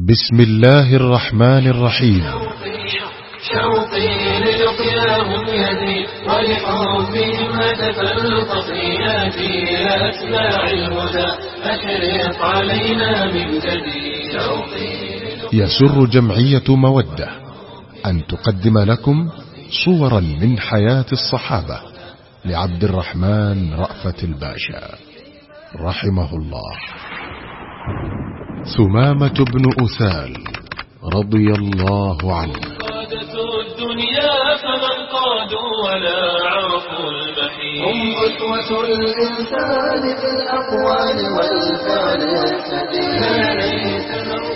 بسم الله الرحمن الرحيم. شوقي للقياهم يزيد ولحبهم هتف الخطيئات إلى أتباع الهدى أشرق علينا من جديد. يسر جمعية مودة أن تقدم لكم صورا من حياة الصحابة لعبد الرحمن رأفت الباشا رحمه الله. ثمامة بن أثال رضي الله عنه. قادة الدنيا فمن قادوا ولا عرفوا المحيط، هم أسوة الإنسان في الأقوال والفعل السديد.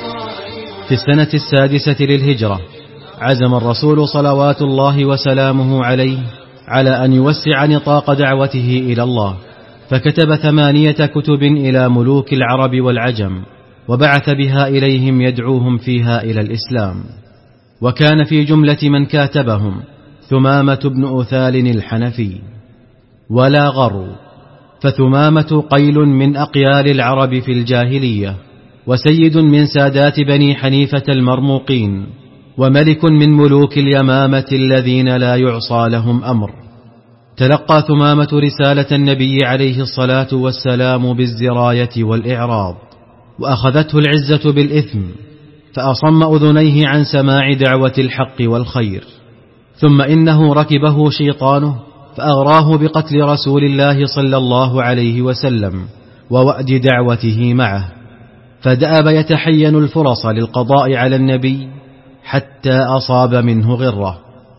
في السنة 6 للهجرة عزم الرسول صلوات الله وسلامه عليه على أن يوسع نطاق دعوته إلى الله، فكتب 8 كتب إلى ملوك العرب والعجم، وبعث بها إليهم يدعوهم فيها إلى الإسلام. وكان في جملة من كاتبهم ثمامة بن أثال الحنفي. ولا غروا، فثمامة قيل من أقيال العرب في الجاهلية، وسيد من سادات بني حنيفة المرموقين، وملك من ملوك اليمامة الذين لا يعصى لهم أمر. تلقى ثمامة رسالة النبي عليه الصلاة والسلام بالزراية والإعراض، وأخذته العزة بالإثم، فأصم أذنيه عن سماع دعوة الحق والخير. ثم إنه ركبه شيطانه فأغراه بقتل رسول الله صلى الله عليه وسلم ووأد دعوته معه، فدأب يتحين الفرص للقضاء على النبي حتى أصاب منه غرة،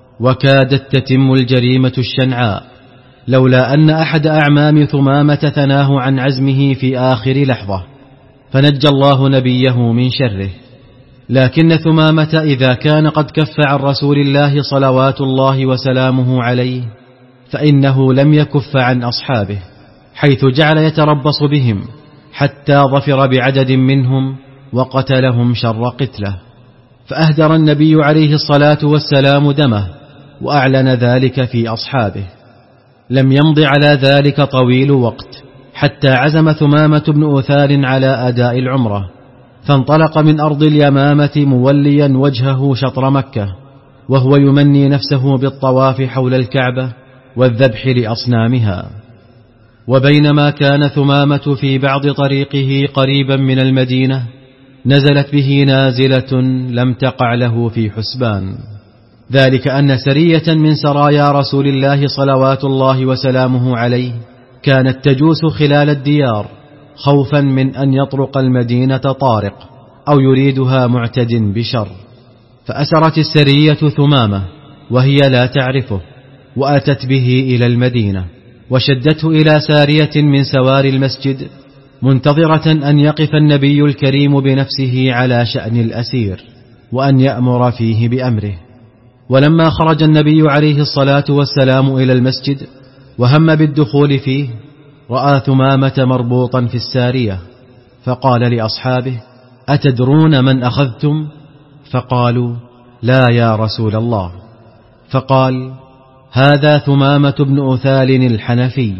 وكادت تتم الجريمة الشنعاء لولا أن أحد أعمام ثمامة ثناه عن عزمه في آخر لحظة، فنجى الله نبيه من شره. لكن ثمامة إذا كان قد كف عن رسول الله صلوات الله وسلامه عليه، فإنه لم يكف عن أصحابه، حيث جعل يتربص بهم حتى ظفر بعدد منهم وقتلهم شر قتله. فأهدر النبي عليه الصلاة والسلام دمه، وأعلن ذلك في أصحابه. لم يمض على ذلك طويل وقت حتى عزم ثمامة بن أثال على أداء العمرة، فانطلق من أرض اليمامة موليا وجهه شطر مكة، وهو يمني نفسه بالطواف حول الكعبة والذبح لأصنامها. وبينما كان ثمامة في بعض طريقه قريبا من المدينة، نزلت به نازلة لم تقع له في حسبان، ذلك أن سرية من سرايا رسول الله صلوات الله وسلامه عليه كانت تجوس خلال الديار، خوفا من أن يطرق المدينة طارق أو يريدها معتد بشر. فأسرت السرية ثمامة وهي لا تعرفه، وأتت به إلى المدينة، وشدته إلى سارية من سوار المسجد، منتظرة أن يقف النبي الكريم بنفسه على شأن الأسير، وأن يأمر فيه بأمره. ولما خرج النبي عليه الصلاة والسلام إلى المسجد وهم بالدخول فيه، رأى ثمامة مربوطا في السارية، فقال لأصحابه: أتدرون من أخذتم؟ فقالوا: لا يا رسول الله. فقال: هذا ثمامة بن أثال الحنفي،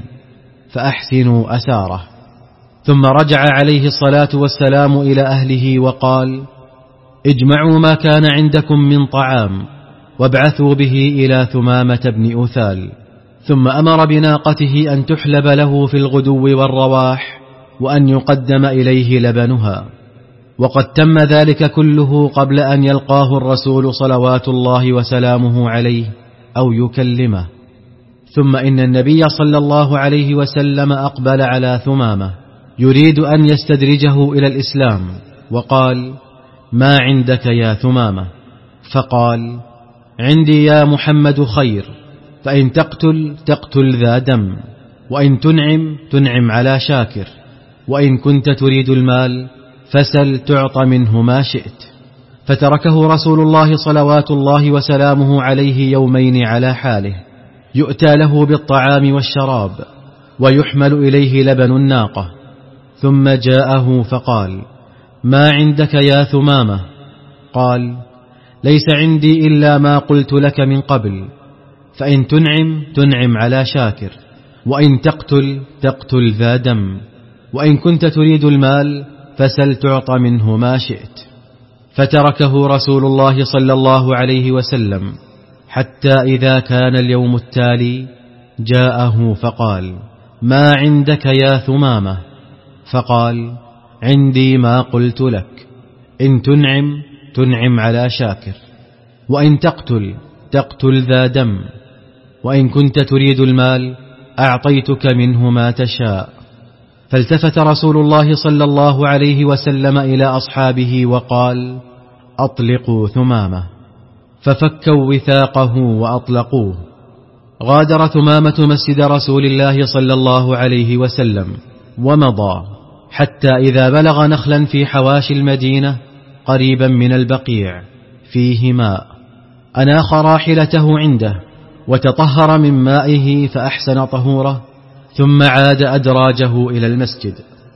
فأحسنوا أساره. ثم رجع عليه الصلاة والسلام إلى أهله وقال: اجمعوا ما كان عندكم من طعام وابعثوا به إلى ثمامة بن أثال. ثم أمر بناقته أن تحلب له في الغدو والرواح، وأن يقدم إليه لبنها. وقد تم ذلك كله قبل أن يلقاه الرسول صلوات الله وسلامه عليه أو يكلمه. ثم إن النبي صلى الله عليه وسلم أقبل على ثمامة يريد أن يستدرجه إلى الإسلام، وقال: ما عندك يا ثمامة؟ فقال: عندي يا محمد خير، فإن تقتل ذا دم، وإن تنعم على شاكر، وإن كنت تريد المال فسل تعط منه ما شئت. فتركه رسول الله صلوات الله وسلامه عليه يومين على حاله، يؤتى له بالطعام والشراب، ويحمل إليه لبن الناقة. ثم جاءه فقال: ما عندك يا ثمامة؟ قال: ليس عندي إلا ما قلت لك من قبل، فإن تنعم على شاكر، وإن تقتل ذا دم، وإن كنت تريد المال فسل تعط منه ما شئت. فتركه رسول الله صلى الله عليه وسلم حتى إذا كان اليوم التالي جاءه فقال: ما عندك يا ثمامة؟ فقال: عندي ما قلت لك، إن تنعم على شاكر، وإن تقتل ذا دم، وإن كنت تريد المال أعطيتك منه ما تشاء. فالتفت رسول الله صلى الله عليه وسلم إلى أصحابه وقال: أطلقوا ثمامة. ففكوا وثاقه وأطلقوه. غادر ثمامة مسجد رسول الله صلى الله عليه وسلم ومضى حتى إذا بلغ نخلا في حواشي المدينة قريبا من البقيع فيه ماء، أناخ راحلته عنده وتطهر من مائه فأحسن طهوره، ثم عاد أدراجه إلى المسجد.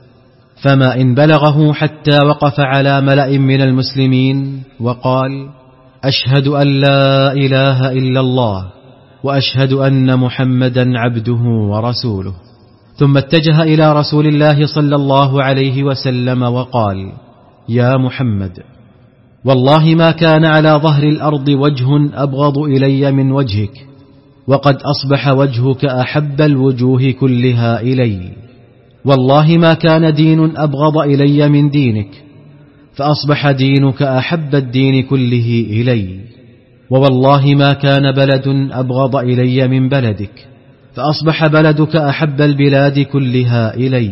فما إن بلغه حتى وقف على ملأ من المسلمين وقال: أشهد أن لا إله إلا الله وأشهد أن محمدا عبده ورسوله. ثم اتجه إلى رسول الله صلى الله عليه وسلم وقال: يا محمد، والله ما كان على ظهر الأرض وجه أبغض إلي من وجهك، وقد أصبح وجهك أحب الوجوه كلها إلي. والله ما كان دين أبغض إلي من دينك، فأصبح دينك أحب الدين كله إلي. ووالله ما كان بلد أبغض إلي من بلدك، فأصبح بلدك أحب البلاد كلها إلي.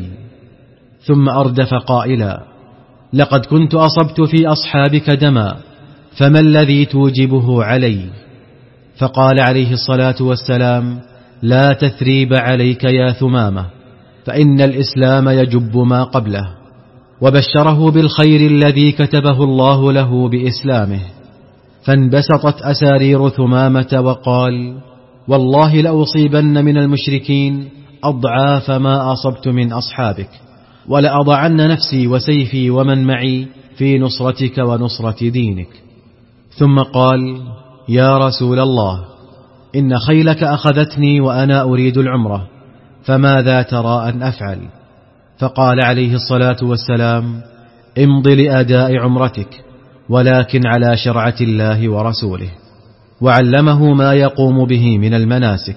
ثم أردف قائلا: لقد كنت أصبت في أصحابك دما، فما الذي توجبه علي؟ فقال عليه الصلاة والسلام: لا تثريب عليك يا ثمامة، فإن الإسلام يجب ما قبله. وبشره بالخير الذي كتبه الله له بإسلامه. فانبسطت أسارير ثمامة وقال: والله لأصيبن من المشركين أضعاف ما أصبت من أصحابك، ولأضعن نفسي وسيفي ومن معي في نصرتك ونصرة دينك. ثم قال: يا رسول الله، إن خيلك أخذتني وأنا أريد العمرة، فماذا ترى أن أفعل؟ فقال عليه الصلاة والسلام: امض لأداء عمرتك، ولكن على شرعة الله ورسوله. وعلمه ما يقوم به من المناسك.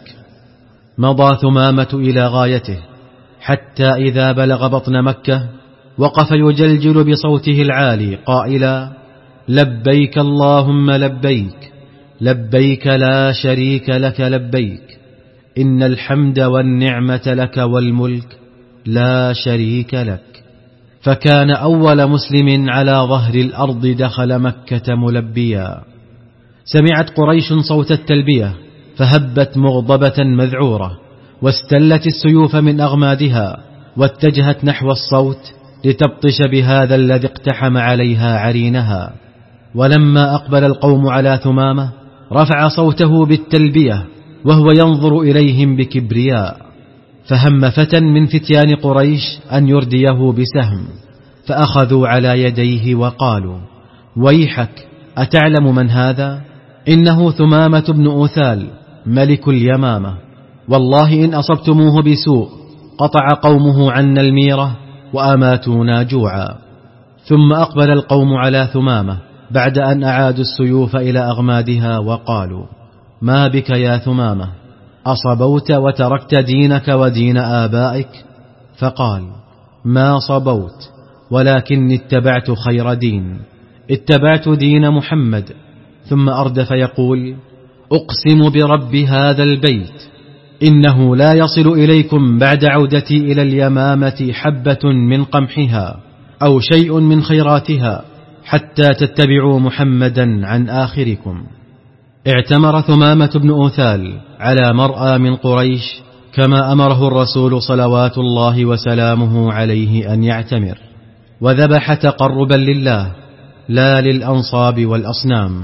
مضى ثمامة إلى غايته حتى إذا بلغ بطن مكة وقف يجلجل بصوته العالي قائلا: لبيك اللهم لبيك، لبيك لا شريك لك لبيك، إن الحمد والنعمة لك والملك لا شريك لك. فكان أول مسلم على ظهر الأرض دخل مكة ملبيا. سمعت قريش صوت التلبية فهبت مغضبة مذعورة، واستلت السيوف من أغمادها واتجهت نحو الصوت لتبطش بهذا الذي اقتحم عليها عرينها. ولما أقبل القوم على ثمامة رفع صوته بالتلبية وهو ينظر إليهم بكبرياء. فهم فتى من فتيان قريش أن يرديه بسهم، فأخذوا على يديه وقالوا: ويحك، أتعلم من هذا؟ إنه ثمامة بن أثال ملك اليمامة، والله إن أصبتموه بسوء قطع قومه عنا الميرة وأماتونا جوعا. ثم أقبل القوم على ثمامة بعد أن أعادوا السيوف إلى أغمادها وقالوا: ما بك يا ثمامة؟ أصبوت وتركت دينك ودين آبائك؟ فقال: ما صبوت، ولكن اتبعت خير دين، اتبعت دين محمد. ثم أردف يقول: أقسم برب هذا البيت إنه لا يصل إليكم بعد عودتي إلى اليمامة حبة من قمحها أو شيء من خيراتها حتى تتبعوا محمدا عن آخركم. اعتمر ثمامة بن أثال على مرأى من قريش كما أمره الرسول صلوات الله وسلامه عليه أن يعتمر، وذبح تقربا لله لا للأنصاب والأصنام،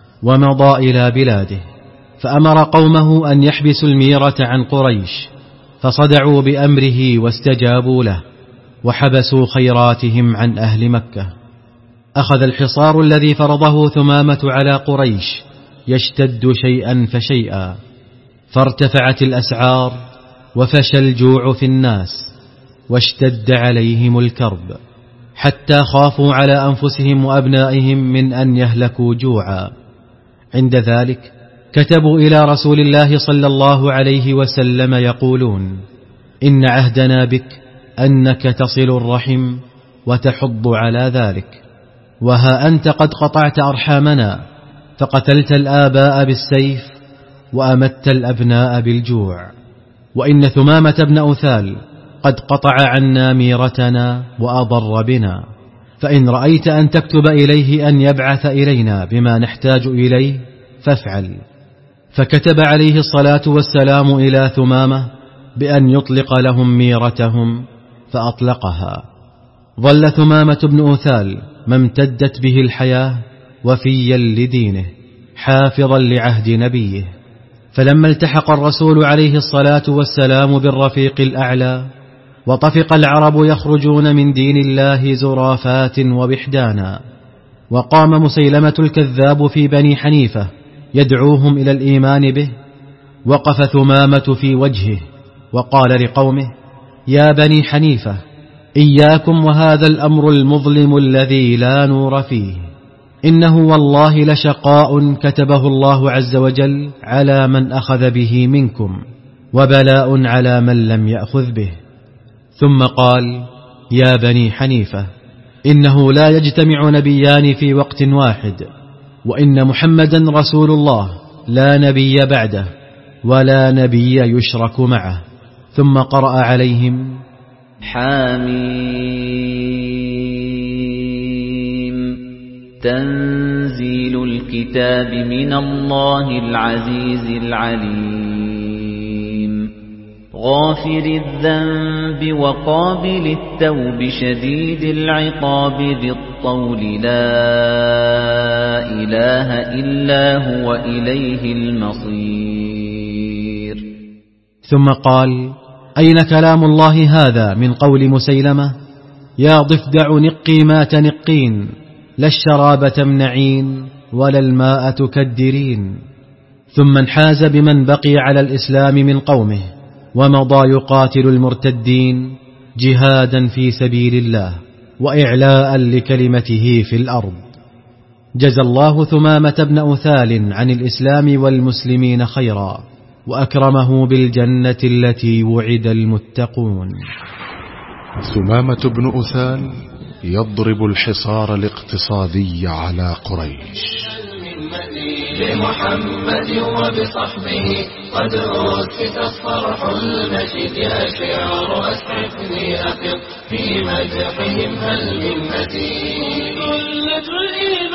ومضى إلى بلاده. فأمر قومه أن يحبسوا الميرة عن قريش، فصدعوا بأمره واستجابوا له، وحبسوا خيراتهم عن أهل مكة. أخذ الحصار الذي فرضه ثمامة على قريش يشتد شيئا فشيئا، فارتفعت الأسعار وفشى الجوع في الناس واشتد عليهم الكرب، حتى خافوا على أنفسهم وأبنائهم من أن يهلكوا جوعا. عند ذلك كتبوا إلى رسول الله صلى الله عليه وسلم يقولون: إن عهدنا بك أنك تصل الرحم وتحض على ذلك، وها أنت قد قطعت أرحامنا، فقتلت الآباء بالسيف وأمت الأبناء بالجوع. وإن ثمامة بن أثال قد قطع عنا ميرتنا وأضر بنا، فإن رأيت أن تكتب إليه أن يبعث إلينا بما نحتاج إليه فافعل. فكتب عليه الصلاة والسلام إلى ثمامة بأن يطلق لهم ميرتهم، فأطلقها. ظل ثمامة بن أثال ما امتدت به الحياة وفيا لدينه حافظا لعهد نبيه. فلما التحق الرسول عليه الصلاة والسلام بالرفيق الأعلى، وطفق العرب يخرجون من دين الله زرافات وبحدانا، وقام مسيلمة الكذاب في بني حنيفة يدعوهم إلى الإيمان به، وقف ثمامة في وجهه وقال لقومه: يا بني حنيفة، إياكم وهذا الأمر المظلم الذي لا نور فيه، إنه والله لشقاء كتبه الله عز وجل على من أخذ به منكم، وبلاء على من لم يأخذ به. ثم قال: يا بني حنيفة، إنه لا يجتمع نبيان في وقت واحد، وإن محمدا رسول الله لا نبي بعده ولا نبي يشرك معه. ثم قرأ عليهم: حميم، تنزيل الكتاب من الله العزيز العليم، غافر الذنب وقابل التوب شديد العقاب ذي الطول لا إله إلا هو إليه المصير. ثم قال: أين كلام الله هذا من قول مسيلمة؟ يا ضفدع نقي ما تنقين، لا الشراب تمنعين ولا الماء تكدرين. ثم انحاز بمن بقي على الإسلام من قومه، ومضى يقاتل المرتدين جهادا في سبيل الله وإعلاء لكلمته في الأرض. جزى الله ثمامة بن أثال عن الإسلام والمسلمين خيرا، وأكرمه بالجنة التي وعد المتقون. ثمامة بن أثال يضرب الحصار الاقتصادي على قريش. بمحمد وبصحبه قد أسكت الصرح المشيد، يا شعر أسعفني أفض في مدحهم هل من مزيد.